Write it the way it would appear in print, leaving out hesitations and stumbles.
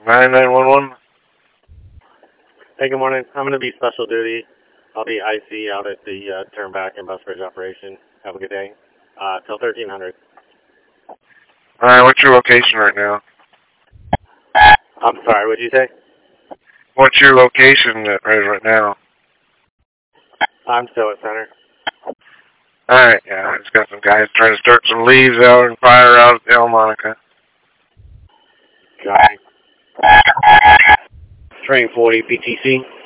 9911. Hey, good morning. I'm going to be special duty. I'll be IC out at the Turnback and Bus Bridge operation. Have a good day. Till 1300. Alright, what's your location right now? I'm sorry, what did you say? What's your location right now? I'm still at center. Alright, yeah, I just got some guys trying to start some leaves out and fire out at El Monica. Got it. Train 40 PTC.